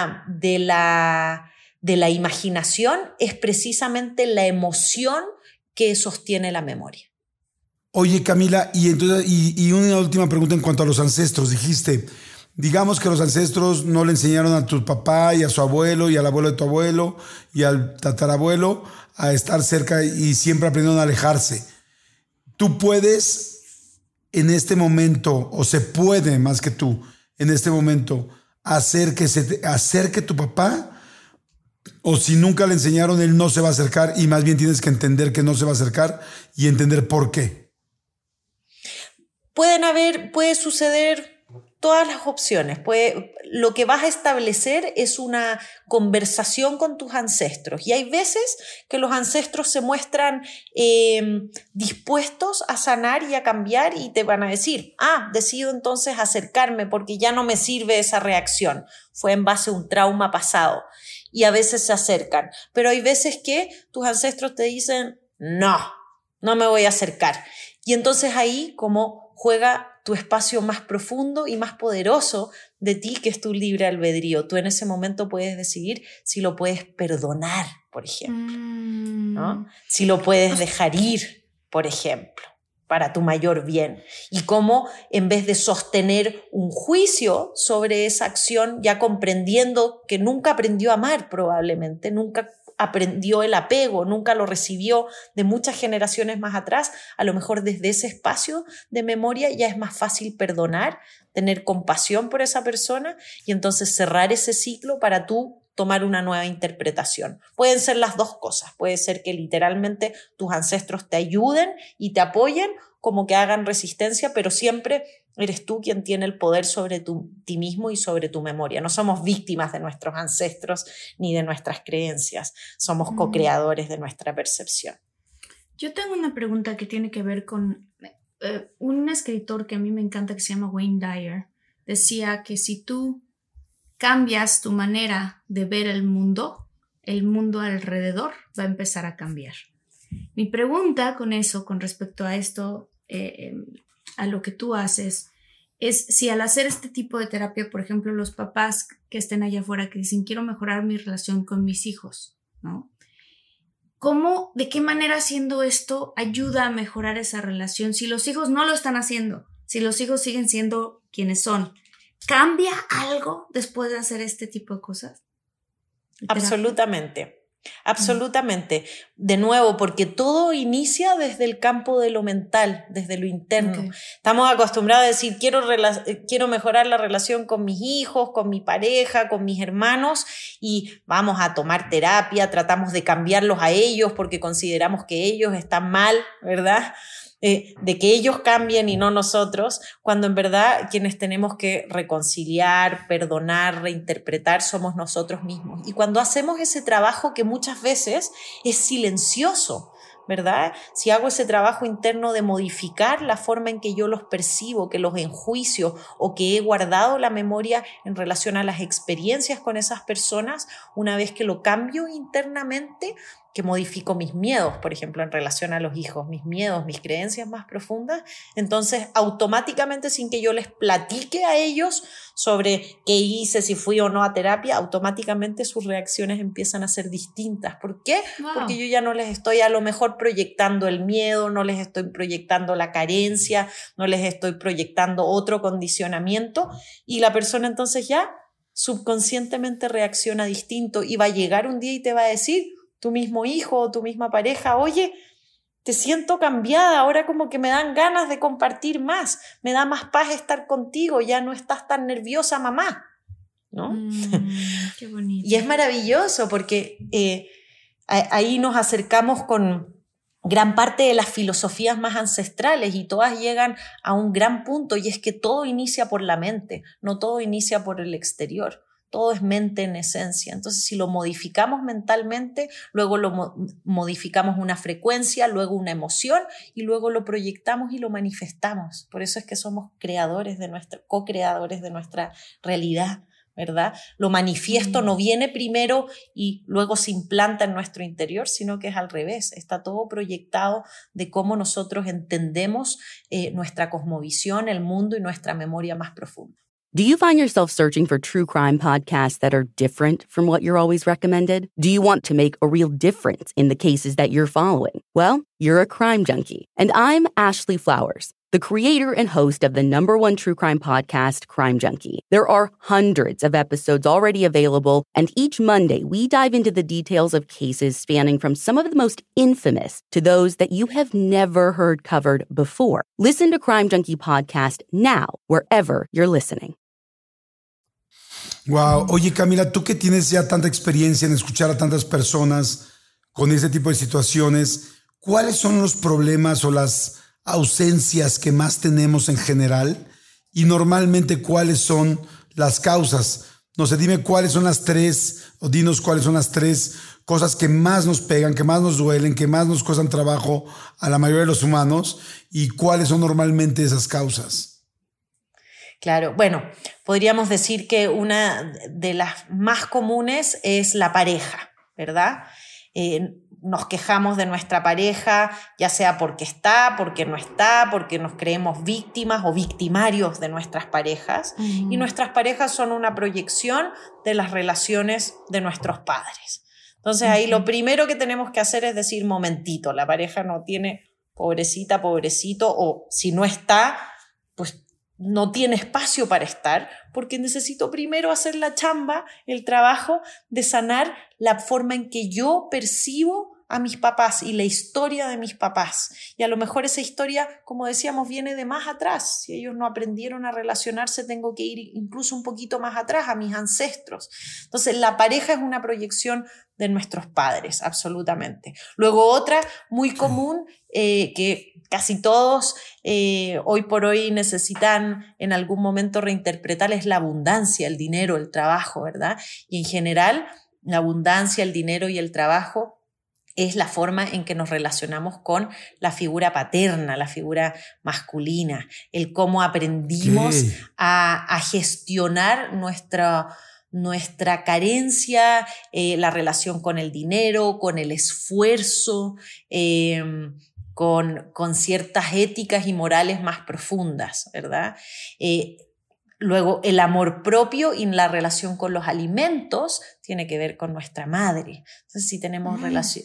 la imaginación es precisamente la emoción que sostiene la memoria. Oye, Camila, y una última pregunta en cuanto a los ancestros. Dijiste, digamos que los ancestros no le enseñaron a tu papá y a su abuelo y al abuelo de tu abuelo y al tatarabuelo a estar cerca y siempre aprendieron a alejarse. Tú puedes en este momento, o se puede más que tú, en este momento, hacer que se te acerque tu papá. O si nunca le enseñaron, él no se va a acercar, y más bien tienes que entender que no se va a acercar y entender por qué. Puede suceder todas las opciones. Lo que vas a establecer es una conversación con tus ancestros. Y hay veces que los ancestros se muestran dispuestos a sanar y a cambiar, y te van a decir, decido entonces acercarme porque ya no me sirve esa reacción. Fue en base a un trauma pasado. Y a veces se acercan. Pero hay veces que tus ancestros te dicen, no me voy a acercar. Y entonces ahí como juega tu espacio más profundo y más poderoso de ti, que es tu libre albedrío. Tú en ese momento puedes decidir si lo puedes perdonar, por ejemplo, ¿no? Si lo puedes dejar ir, por ejemplo. para tu mayor bien, y cómo en vez de sostener un juicio sobre esa acción, ya comprendiendo que nunca aprendió a amar probablemente, nunca aprendió el apego, nunca lo recibió de muchas generaciones más atrás, a lo mejor desde ese espacio de memoria ya es más fácil perdonar, tener compasión por esa persona y entonces cerrar ese ciclo para tú tomar una nueva interpretación. Pueden ser las dos cosas, puede ser que literalmente tus ancestros te ayuden y te apoyen, como que hagan resistencia, pero siempre eres tú quien tiene el poder sobre ti mismo y sobre tu memoria. No somos víctimas de nuestros ancestros ni de nuestras creencias, somos co-creadores de nuestra percepción. Yo tengo una pregunta que tiene que ver con un escritor que a mí me encanta que se llama Wayne Dyer. Decía que si tú cambias tu manera de ver el mundo alrededor va a empezar a cambiar. Mi pregunta con eso, con respecto a esto, a lo que tú haces, es si al hacer este tipo de terapia, por ejemplo, los papás que estén allá afuera que dicen quiero mejorar mi relación con mis hijos, ¿no? ¿Cómo, de qué manera haciendo esto ayuda a mejorar esa relación? Si los hijos no lo están haciendo, si los hijos siguen siendo quienes son, ¿cambia algo después de hacer este tipo de cosas? Absolutamente. Absolutamente. De nuevo, porque todo inicia desde el campo de lo mental, desde lo interno. Okay. Estamos acostumbrados a decir, quiero mejorar la relación con mis hijos, con mi pareja, con mis hermanos, y vamos a tomar terapia, tratamos de cambiarlos a ellos porque consideramos que ellos están mal, ¿verdad? De que ellos cambien y no nosotros, cuando en verdad quienes tenemos que reconciliar, perdonar, reinterpretar somos nosotros mismos. Y cuando hacemos ese trabajo que muchas veces es silencioso, ¿verdad? Si hago ese trabajo interno de modificar la forma en que yo los percibo, que los enjuicio o que he guardado la memoria en relación a las experiencias con esas personas, una vez que lo cambio internamente, que modifico mis miedos, por ejemplo, en relación a los hijos, mis miedos, mis creencias más profundas, entonces automáticamente, sin que yo les platique a ellos sobre qué hice, si fui o no a terapia, automáticamente sus reacciones empiezan a ser distintas. ¿Por qué? Wow. Porque yo ya no les estoy a lo mejor proyectando el miedo, no les estoy proyectando la carencia, no les estoy proyectando otro condicionamiento, y la persona entonces ya subconscientemente reacciona distinto y va a llegar un día y te va a decir, tu mismo hijo o tu misma pareja, oye, te siento cambiada, ahora como que me dan ganas de compartir más, me da más paz estar contigo, ya no estás tan nerviosa, mamá, ¿no? Qué bonito. Y es maravilloso porque ahí nos acercamos con gran parte de las filosofías más ancestrales y todas llegan a un gran punto, y es que todo inicia por la mente, no todo inicia por el exterior. Todo es mente en esencia. Entonces, si lo modificamos mentalmente, luego lo modificamos una frecuencia, luego una emoción, y luego lo proyectamos y lo manifestamos. Por eso es que somos co-creadores de nuestra realidad, ¿verdad? Lo manifiesto no viene primero y luego se implanta en nuestro interior, sino que es al revés. Está todo proyectado de cómo nosotros entendemos nuestra cosmovisión, el mundo y nuestra memoria más profunda. Do you find yourself searching for true crime podcasts that are different from what you're always recommended? Do you want to make a real difference in the cases that you're following? Well, you're a crime junkie. And I'm Ashley Flowers, the creator and host of the #1 true crime podcast, Crime Junkie. There are hundreds of episodes already available, and each Monday we dive into the details of cases spanning from some of the most infamous to those that you have never heard covered before. Listen to Crime Junkie Podcast now, wherever you're listening. Wow. Oye, Camila, tú que tienes ya tanta experiencia en escuchar a tantas personas con este tipo de situaciones, ¿cuáles son los problemas o las ausencias que más tenemos en general? Y normalmente, ¿cuáles son las causas? No sé, dime cuáles son las tres, o dinos cuáles son las tres cosas que más nos pegan, que más nos duelen, que más nos cuestan trabajo a la mayoría de los humanos, y cuáles son normalmente esas causas. Claro, bueno, podríamos decir que una de las más comunes es la pareja, ¿verdad? Nos quejamos de nuestra pareja, ya sea porque está, porque no está, porque nos creemos víctimas o victimarios de nuestras parejas. Y nuestras parejas son una proyección de las relaciones de nuestros padres. Entonces ahí lo primero que tenemos que hacer es decir, momentito, la pareja no tiene pobrecita, pobrecito, o si no está, pues no tiene espacio para estar, porque necesito primero hacer la chamba, el trabajo de sanar la forma en que yo percibo a mis papás y la historia de mis papás. Y a lo mejor esa historia, como decíamos, viene de más atrás. Si ellos no aprendieron a relacionarse, tengo que ir incluso un poquito más atrás, a mis ancestros. Entonces, la pareja es una proyección de nuestros padres, absolutamente. Luego otra muy común, que casi todos hoy por hoy necesitan en algún momento reinterpretar, es la abundancia, el dinero, el trabajo, ¿verdad? Y en general, la abundancia, el dinero y el trabajo es la forma en que nos relacionamos con la figura paterna, la figura masculina, el cómo aprendimos a gestionar nuestra carencia, la relación con el dinero, con el esfuerzo, con ciertas éticas y morales más profundas, ¿verdad? Luego, el amor propio y la relación con los alimentos tiene que ver con nuestra madre. Entonces, si tenemos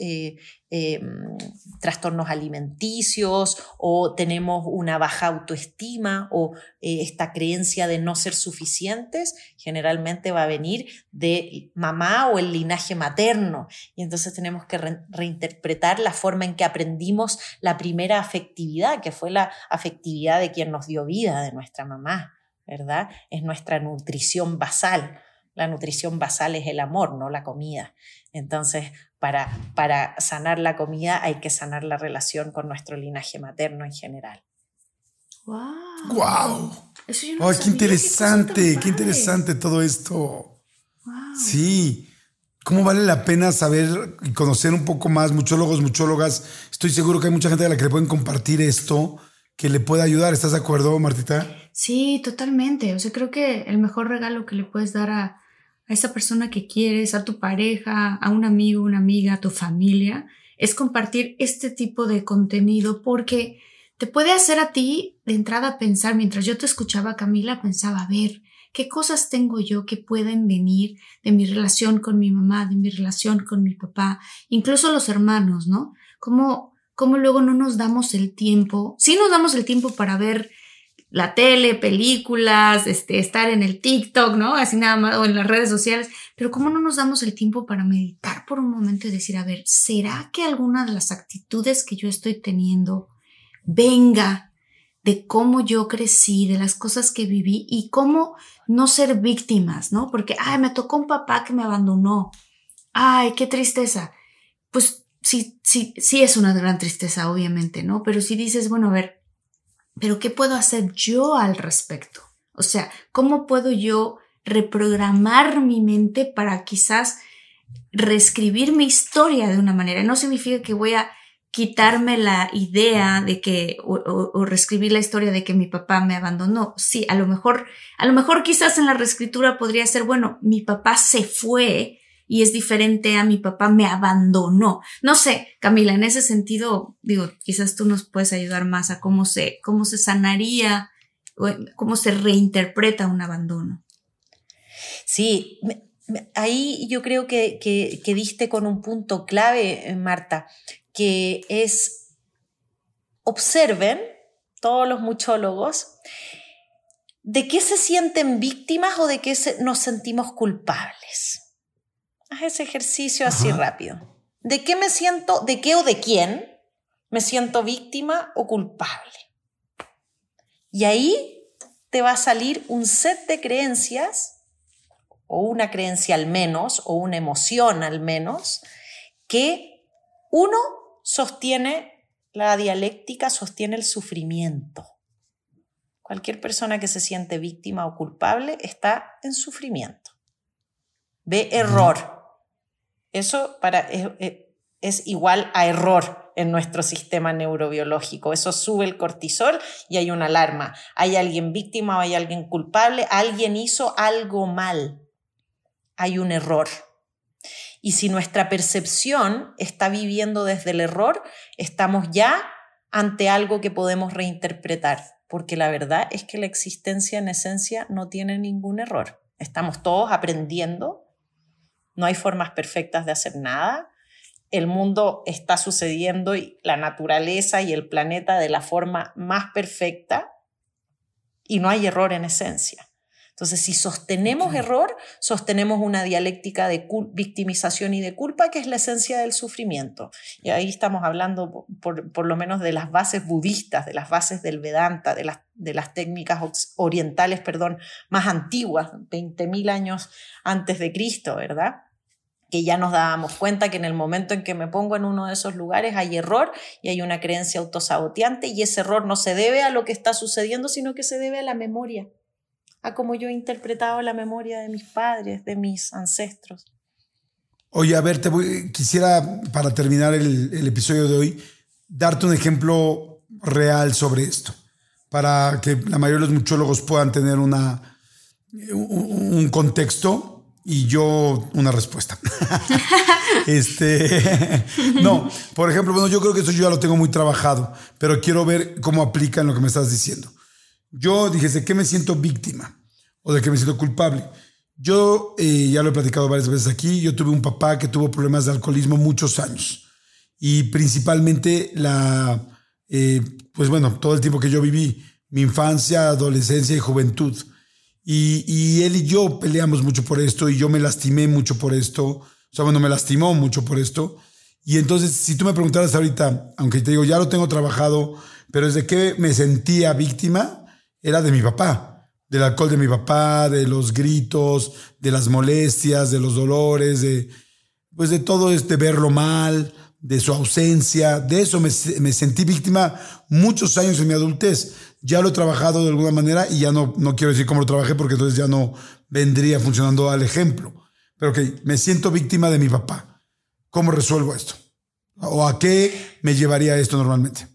trastornos alimenticios o tenemos una baja autoestima o esta creencia de no ser suficientes, generalmente va a venir de mamá o el linaje materno. Y entonces tenemos que reinterpretar la forma en que aprendimos la primera afectividad, que fue la afectividad de quien nos dio vida, de nuestra mamá, ¿verdad? Es nuestra nutrición basal. La nutrición basal es el amor, no la comida. Entonces, para sanar la comida hay que sanar la relación con nuestro linaje materno en general. ¡Wow! ¡Wow! Eso yo no ¡Ay, qué interesante! ¡Qué interesante todo esto! Wow. Sí. ¿Cómo vale la pena saber y conocer un poco más, muchólogos, muchólogas? Estoy seguro que hay mucha gente a la que le pueden compartir esto, que le pueda ayudar. ¿Estás de acuerdo, Martita? Sí, totalmente. O sea, creo que el mejor regalo que le puedes dar a esa persona que quieres, a tu pareja, a un amigo, una amiga, a tu familia, es compartir este tipo de contenido, porque te puede hacer a ti de entrada pensar. Mientras yo te escuchaba, Camila, pensaba, a ver, ¿qué cosas tengo yo que pueden venir de mi relación con mi mamá, de mi relación con mi papá, incluso los hermanos, ¿no? ¿Cómo luego no nos damos el tiempo? Sí nos damos el tiempo para ver la tele, películas, estar en el TikTok, ¿no? Así nada más, o en las redes sociales. Pero ¿cómo no nos damos el tiempo para meditar por un momento y decir, a ver, ¿será que alguna de las actitudes que yo estoy teniendo venga de cómo yo crecí, de las cosas que viví y cómo no ser víctimas, ¿no? Porque, me tocó un papá que me abandonó. Ay, qué tristeza. Pues sí es una gran tristeza, obviamente, ¿no? Pero si dices, bueno, a ver, ¿pero qué puedo hacer yo al respecto? O sea, ¿cómo puedo yo reprogramar mi mente para quizás reescribir mi historia de una manera? No significa que voy a quitarme la idea de que, o reescribir la historia de que mi papá me abandonó. Sí, a lo mejor quizás en la reescritura podría ser, bueno, mi papá se fue y es diferente a mi papá me abandonó. No sé, Camila, en ese sentido, digo, quizás tú nos puedes ayudar más a cómo se sanaría, cómo se reinterpreta un abandono. Sí, ahí yo creo que diste con un punto clave, Marta, que es, observen todos los muchólogos, ¿de qué se sienten víctimas o de qué nos sentimos culpables? Haz ese ejercicio así rápido. ¿De qué me siento, de qué o de quién me siento víctima o culpable? Y ahí te va a salir un set de creencias, o una creencia al menos, o una emoción al menos, que uno sostiene la dialéctica, sostiene el sufrimiento. Cualquier persona que se siente víctima o culpable está en sufrimiento. Ve error. Eso es igual a error en nuestro sistema neurobiológico. Eso sube el cortisol y hay una alarma. Hay alguien víctima o hay alguien culpable. Alguien hizo algo mal. Hay un error. Y si nuestra percepción está viviendo desde el error, estamos ya ante algo que podemos reinterpretar. Porque la verdad es que la existencia en esencia no tiene ningún error. Estamos todos aprendiendo. No hay formas perfectas de hacer nada el mundo está sucediendo y la naturaleza y el planeta de la forma más perfecta y no hay error en esencia. Entonces, si sostenemos error, sostenemos una dialéctica de victimización y de culpa, que es la esencia del sufrimiento. Y ahí estamos hablando por lo menos de las bases budistas, de las bases del Vedanta, de las técnicas orientales, más antiguas, 20.000 años antes de Cristo, ¿verdad? Que ya nos dábamos cuenta que en el momento en que me pongo en uno de esos lugares hay error y hay una creencia autosaboteante, y ese error no se debe a lo que está sucediendo, sino que se debe a la memoria, a cómo yo he interpretado la memoria de mis padres, de mis ancestros. Oye, a ver, quisiera, para terminar el episodio de hoy, darte un ejemplo real sobre esto, para que la mayoría de los muchólogos puedan tener un contexto y yo una respuesta. No, por ejemplo, bueno, yo creo que eso yo ya lo tengo muy trabajado, pero quiero ver cómo aplica en lo que me estás diciendo. Yo dije, ¿de qué me siento víctima? ¿O de qué me siento culpable? Yo, ya lo he platicado varias veces aquí, yo tuve un papá que tuvo problemas de alcoholismo muchos años. Y principalmente todo el tiempo que yo viví, mi infancia, adolescencia y juventud. Y él y yo peleamos mucho por esto, y yo me lastimé mucho por esto. O sea, bueno, me lastimó mucho por esto. Y entonces, si tú me preguntaras ahorita, aunque te digo, ya lo tengo trabajado, pero ¿desde qué me sentía víctima? Era de mi papá, del alcohol de mi papá, de los gritos, de las molestias, de los dolores, de todo verlo mal, de su ausencia. De eso me sentí víctima muchos años en mi adultez. Ya lo he trabajado de alguna manera y ya no quiero decir cómo lo trabajé, porque entonces ya no vendría funcionando al ejemplo. Pero me siento víctima de mi papá. ¿Cómo resuelvo esto? ¿O a qué me llevaría esto normalmente?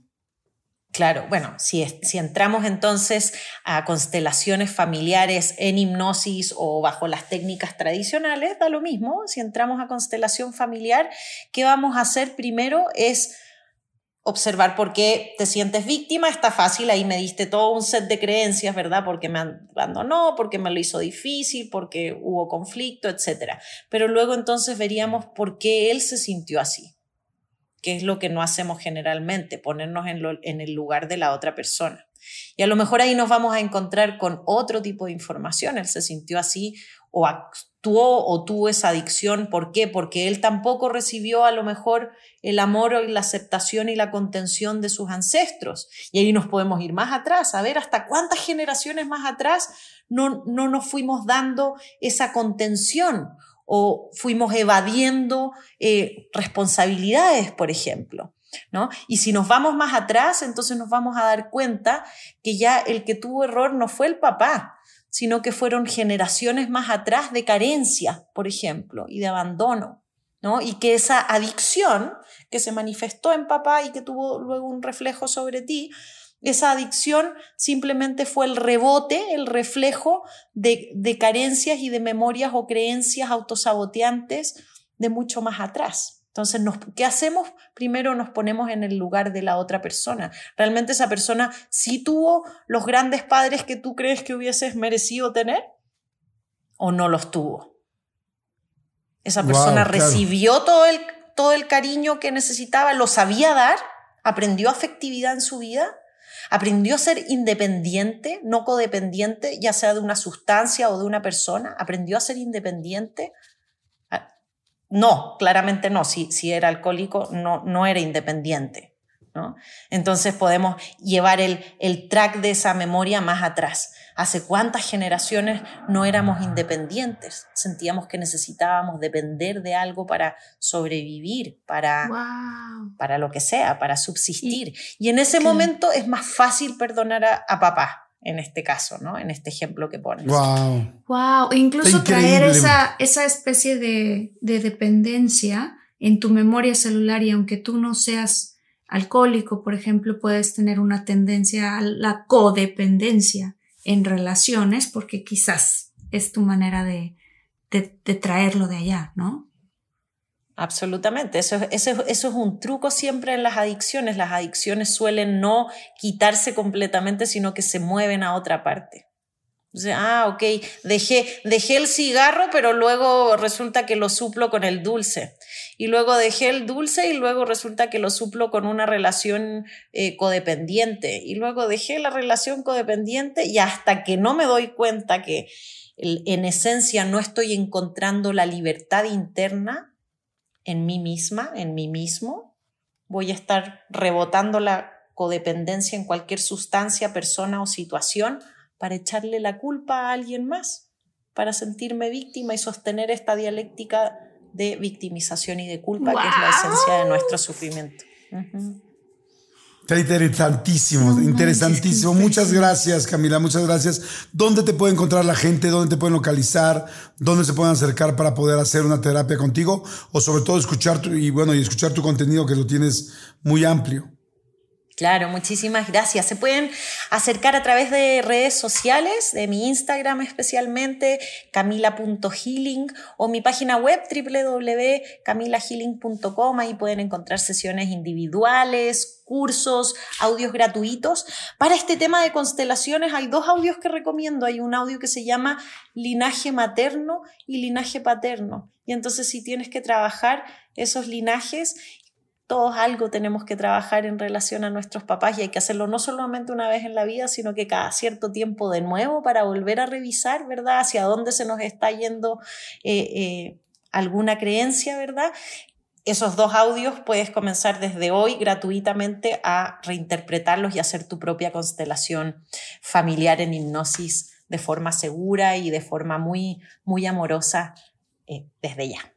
Claro, bueno, si entramos entonces a constelaciones familiares en hipnosis o bajo las técnicas tradicionales, da lo mismo. Si entramos a constelación familiar, ¿qué vamos a hacer primero? Es observar por qué te sientes víctima. Está fácil, ahí me diste todo un set de creencias, ¿verdad? Porque me abandonó, porque me lo hizo difícil, porque hubo conflicto, etc. Pero luego entonces veríamos por qué él se sintió así. Que es lo que no hacemos generalmente, ponernos en el lugar de la otra persona. Y a lo mejor ahí nos vamos a encontrar con otro tipo de información. Él se sintió así o actuó o tuvo esa adicción. ¿Por qué? Porque él tampoco recibió a lo mejor el amor y la aceptación y la contención de sus ancestros. Y ahí nos podemos ir más atrás, a ver hasta cuántas generaciones más atrás no nos fuimos dando esa contención, o fuimos evadiendo responsabilidades, por ejemplo, ¿no? Y si nos vamos más atrás, entonces nos vamos a dar cuenta que ya el que tuvo error no fue el papá, sino que fueron generaciones más atrás de carencia, por ejemplo, y de abandono, ¿no? Y que esa adicción que se manifestó en papá y que tuvo luego un reflejo sobre ti, esa adicción simplemente fue el rebote, el reflejo de carencias y de memorias o creencias autosaboteantes de mucho más atrás. Entonces, ¿qué hacemos? Primero nos ponemos en el lugar de la otra persona. ¿Realmente esa persona sí tuvo los grandes padres que tú crees que hubieses merecido tener? ¿O no los tuvo? ¿Esa persona recibió todo el cariño que necesitaba? ¿Lo sabía dar? ¿Aprendió afectividad en su vida? ¿Aprendió a ser independiente, no codependiente, ya sea de una sustancia o de una persona? ¿Aprendió a ser independiente? No, claramente no. Si era alcohólico, no era independiente, ¿no? Entonces podemos llevar el track de esa memoria más atrás. ¿Hace cuántas generaciones no éramos independientes? Sentíamos que necesitábamos depender de algo para sobrevivir, para lo que sea, para subsistir. Y en ese momento es más fácil perdonar a papá, en este caso, ¿no? En este ejemplo que pones. Wow. Incluso traer esa especie de dependencia en tu memoria celular, y aunque tú no seas alcohólico, por ejemplo, puedes tener una tendencia a la codependencia en relaciones, porque quizás es tu manera de traerlo de allá, ¿no? Absolutamente, eso es un truco siempre en las adicciones. Las adicciones suelen no quitarse completamente, sino que se mueven a otra parte. Entonces, ok, dejé el cigarro, pero luego resulta que lo suplo con el dulce. y luego dejé el dulce y luego resulta que lo suplo con una relación codependiente y luego dejé la relación codependiente y hasta que no me doy cuenta que en esencia no estoy encontrando la libertad interna en mí misma, en mí mismo, voy a estar rebotando la codependencia en cualquier sustancia, persona o situación para echarle la culpa a alguien más, para sentirme víctima y sostener esta dialéctica de victimización y de culpa, que es la esencia de nuestro sufrimiento. Está interesantísimo, interesantísimo. Muchas gracias, Camila, muchas gracias. ¿Dónde te puede encontrar la gente? ¿Dónde te pueden localizar? ¿Dónde se pueden acercar para poder hacer una terapia contigo? O sobre todo escuchar escuchar tu contenido, que lo tienes muy amplio. Claro, muchísimas gracias. Se pueden acercar a través de redes sociales, de mi Instagram especialmente, camila.healing, o mi página web www.camilahealing.com. Ahí pueden encontrar sesiones individuales, cursos, audios gratuitos. Para este tema de constelaciones hay 2 audios que recomiendo. Hay un audio que se llama Linaje Materno y Linaje Paterno. Y entonces si tienes que trabajar esos linajes, todos algo tenemos que trabajar en relación a nuestros papás y hay que hacerlo no solamente una vez en la vida, sino que cada cierto tiempo de nuevo para volver a revisar, ¿verdad? Hacia dónde se nos está yendo alguna creencia, ¿verdad? Esos 2 audios puedes comenzar desde hoy gratuitamente a reinterpretarlos y hacer tu propia constelación familiar en hipnosis de forma segura y de forma muy, muy amorosa desde ya.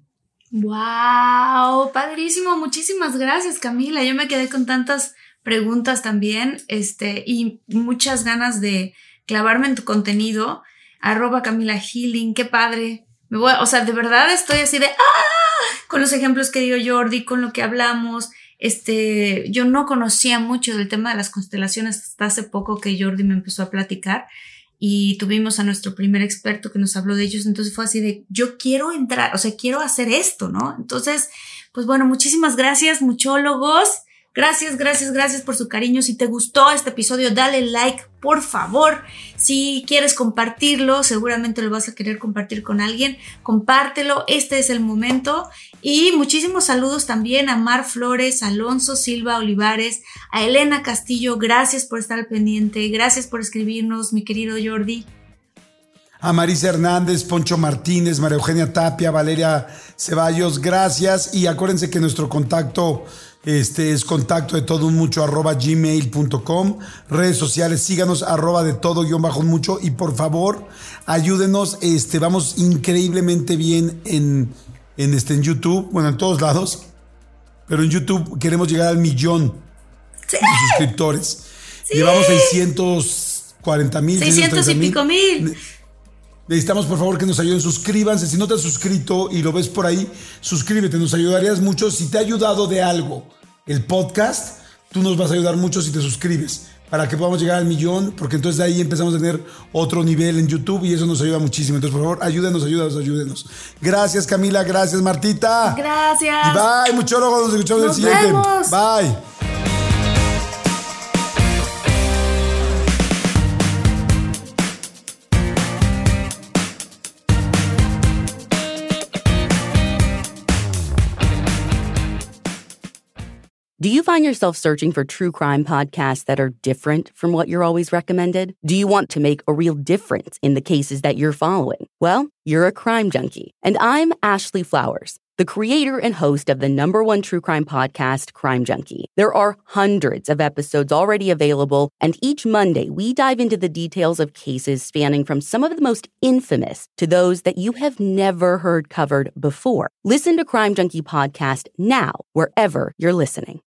¡Wow! Padrísimo. Muchísimas gracias, Camila. Yo me quedé con tantas preguntas también, y muchas ganas de clavarme en tu contenido. @CamilaHealing. ¡Qué padre! De verdad estoy así de con los ejemplos que dio Jordi, con lo que hablamos. Yo no conocía mucho del tema de las constelaciones hasta hace poco que Jordi me empezó a platicar. Y tuvimos a nuestro primer experto que nos habló de ellos, entonces fue así de, yo quiero entrar, quiero hacer esto, ¿no? Entonces, pues bueno, muchísimas gracias, muchólogos, gracias por su cariño. Si te gustó este episodio, dale like, por favor. Si quieres compartirlo, seguramente lo vas a querer compartir con alguien, compártelo, este es el momento. Y muchísimos saludos también a Mar Flores, a Alonso Silva Olivares, a Elena Castillo, gracias por estar al pendiente, gracias por escribirnos, mi querido Jordi. A Marisa Hernández, Poncho Martínez, María Eugenia Tapia, Valeria Ceballos, gracias. Y acuérdense que nuestro contacto es contacto de todo un mucho @gmail.com. Redes sociales, síganos @de todo_mucho y por favor ayúdenos. Vamos increíblemente bien en YouTube, bueno, en todos lados, pero en YouTube queremos llegar al 1,000,000 de suscriptores. Sí. Llevamos 640,000, 600 y pico mil. Necesitamos, por favor, que nos ayuden. Suscríbanse. Si no te has suscrito y lo ves por ahí, suscríbete. Nos ayudarías mucho. Si te ha ayudado de algo el podcast, tú nos vas a ayudar mucho si te suscribes, para que podamos llegar al 1,000,000, porque entonces de ahí empezamos a tener otro nivel en YouTube y eso nos ayuda muchísimo. Entonces, por favor, ayúdenos. Gracias, Camila. Gracias, Martita. Gracias. Y bye, muchólogos. Nos escuchamos en el siguiente. Vemos. Bye. Do you find yourself searching for true crime podcasts that are different from what you're always recommended? Do you want to make a real difference in the cases that you're following? Well, you're a crime junkie. And I'm Ashley Flowers, the creator and host of the #1 true crime podcast, Crime Junkie. There are hundreds of episodes already available, and each Monday we dive into the details of cases spanning from some of the most infamous to those that you have never heard covered before. Listen to Crime Junkie podcast now, wherever you're listening.